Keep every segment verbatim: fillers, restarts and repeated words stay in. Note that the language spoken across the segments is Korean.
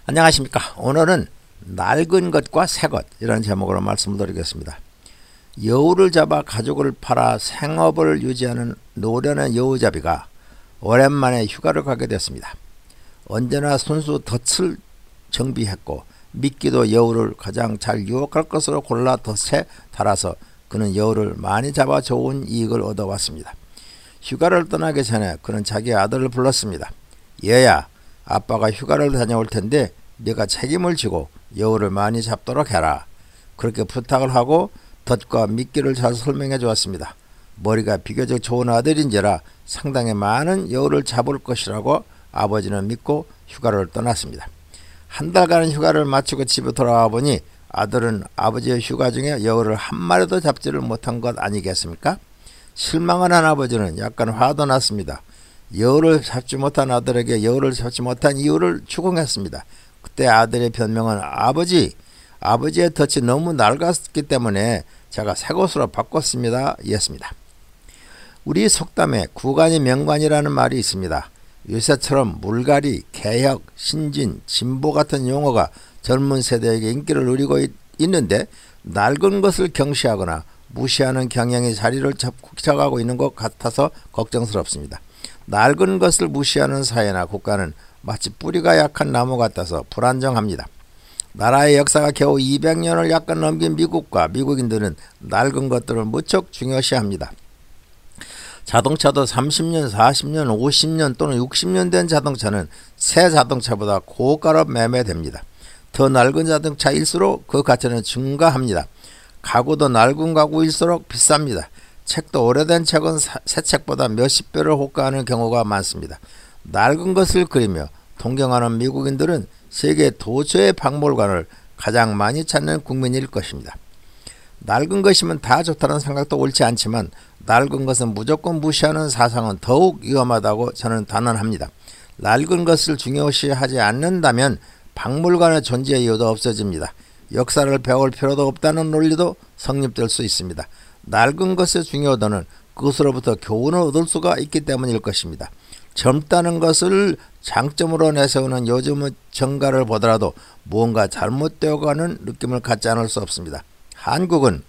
안녕하십니까. 오늘은 낡은 것과 새 것 이런 제목으로 말씀을 드리겠습니다. 여우를 잡아 가죽을 팔아 생업을 유지하는 노련한 여우잡이가 오랜만에 휴가를 가게 됐습니다. 언제나 손수 덫을 정비했고 미끼도 여우를 가장 잘 유혹할 것으로 골라 덫에 달아서 그는 여우를 많이 잡아 좋은 이익을 얻어왔습니다. 휴가를 떠나기 전에 그는 자기 아들을 불렀습니다. 얘야, 아빠가 휴가를 다녀올 텐데 네가 책임을 지고 여우를 많이 잡도록 해라. 그렇게 부탁을 하고 덫과 미끼를 잘 설명해 주었습니다. 머리가 비교적 좋은 아들인지라 상당히 많은 여우를 잡을 것이라고 아버지는 믿고 휴가를 떠났습니다. 한 달간의 휴가를 마치고 집에 돌아와 보니 아들은 아버지의 휴가 중에 여우를 한 마리도 잡지를 못한 것 아니겠습니까? 실망을 한 아버지는 약간 화도 났습니다. 여우를 잡지 못한 아들에게 여우를 잡지 못한 이유를 추궁했습니다. 그때 아들의 변명은 아버지, 아버지의 덫이 너무 낡았기 때문에 제가 새 것으로 바꿨습니다. 이었습니다. 우리 속담에 구간이 명관이라는 말이 있습니다. 요새처럼 물갈이, 개혁, 신진, 진보 같은 용어가 젊은 세대에게 인기를 누리고 있, 있는데 낡은 것을 경시하거나 무시하는 경향이 자리를 잡고 있는 것 같아서 걱정스럽습니다. 낡은 것을 무시하는 사회나 국가는 마치 뿌리가 약한 나무 같아서 불안정합니다. 나라의 역사가 겨우 이백 년을 약간 넘긴 미국과 미국인들은 낡은 것들을 무척 중요시합니다. 자동차도 삼십 년, 사십 년, 오십 년 또는 육십 년 된 자동차는 새 자동차보다 고가로 매매됩니다. 더 낡은 자동차일수록 그 가치는 증가합니다. 가구도 낡은 가구일수록 비쌉니다. 책도 오래된 책은 새 책보다 몇십 배를 호가하는 경우가 많습니다. 낡은 것을 그리며 동경하는 미국인들은 세계 도처의 박물관을 가장 많이 찾는 국민일 것입니다. 낡은 것이면 다 좋다는 생각도 옳지 않지만 낡은 것은 무조건 무시하는 사상은 더욱 위험하다고 저는 단언합니다. 낡은 것을 중요시하지 않는다면 박물관의 존재 이유도 없어집니다. 역사를 배울 필요도 없다는 논리도 성립될 수 있습니다. 낡은 것의 중요도는 그것으로부터 교훈을 얻을 수가 있기 때문일 것입니다. 젊다는 것을 장점으로 내세우는 요즘의 정가를 보더라도 무언가 잘못되어가는 느낌을 갖지 않을 수 없습니다. 한국은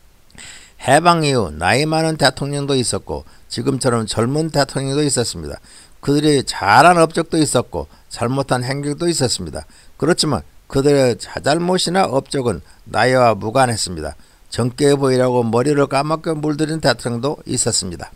해방 이후 나이 많은 대통령도 있었고 지금처럼 젊은 대통령도 있었습니다. 그들이 잘한 업적도 있었고 잘못한 행동도 있었습니다. 그렇지만 그들의 자잘못이나 업적은 나이와 무관했습니다. 젊게 보이라고 머리를 까맣게 물들인 대통령도 있었습니다.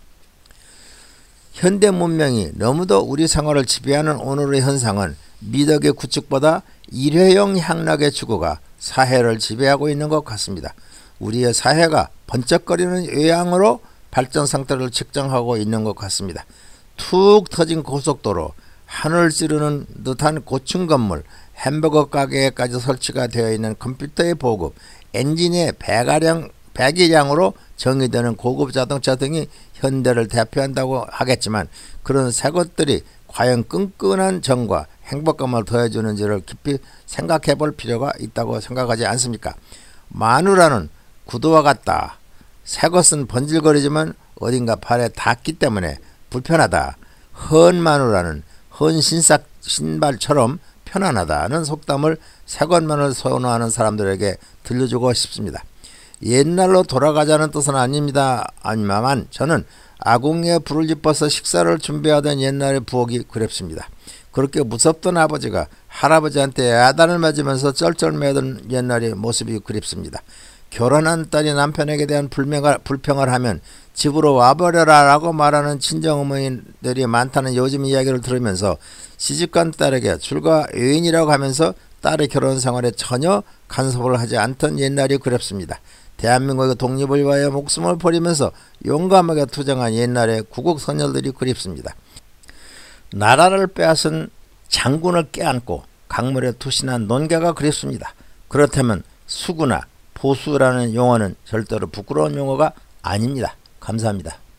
현대 문명이 너무도 우리 생활을 지배하는 오늘의 현상은 미덕의 구축보다 일회용 향락의 추구가 사회를 지배하고 있는 것 같습니다. 우리의 사회가 번쩍거리는 외양으로 발전 상태를 측정하고 있는 것 같습니다. 툭 터진 고속도로, 하늘 찌르는 듯한 고층 건물, 햄버거 가게에까지 설치가 되어 있는 컴퓨터의 보급, 엔진의 배가량, 배기량으로 정의되는 고급 자동차 등이 현대를 대표한다고 하겠지만 그런 새 것들이 과연 끈끈한 정과 행복감을 더해주는지를 깊이 생각해 볼 필요가 있다고 생각하지 않습니까? 마누라는 구두와 같다. 새 것은 번질거리지만 어딘가 발에 닿기 때문에 불편하다. 헌 마누라는 헌 신사, 신발처럼 편안하다는 속담을 새 것만을 선호하는 사람들에게 들려주고 싶습니다. 옛날로 돌아가자는 뜻은 아닙니다. 아니만 저는 아궁이에 불을 지펴서 식사를 준비하던 옛날의 부엌이 그립습니다. 그렇게 무섭던 아버지가 할아버지한테 야단을 맞으면서 쩔쩔매던 옛날의 모습이 그립습니다. 결혼한 딸이 남편에게 대한 불명을, 불평을 하면 집으로 와버려라 라고 말하는 친정어머니들이 많다는 요즘 이야기를 들으면서 시집간 딸에게 출가 여인이라고 하면서 딸의 결혼 생활에 전혀 간섭을 하지 않던 옛날이 그립습니다. 대한민국의 독립을 위하여 목숨을 버리면서 용감하게 투쟁한 옛날의 구국 선열들이 그립습니다. 나라를 빼앗은 장군을 껴안고 강물에 투신한 논개가 그립습니다. 그렇다면 수구나 보수라는 용어는 절대로 부끄러운 용어가 아닙니다. 감사합니다.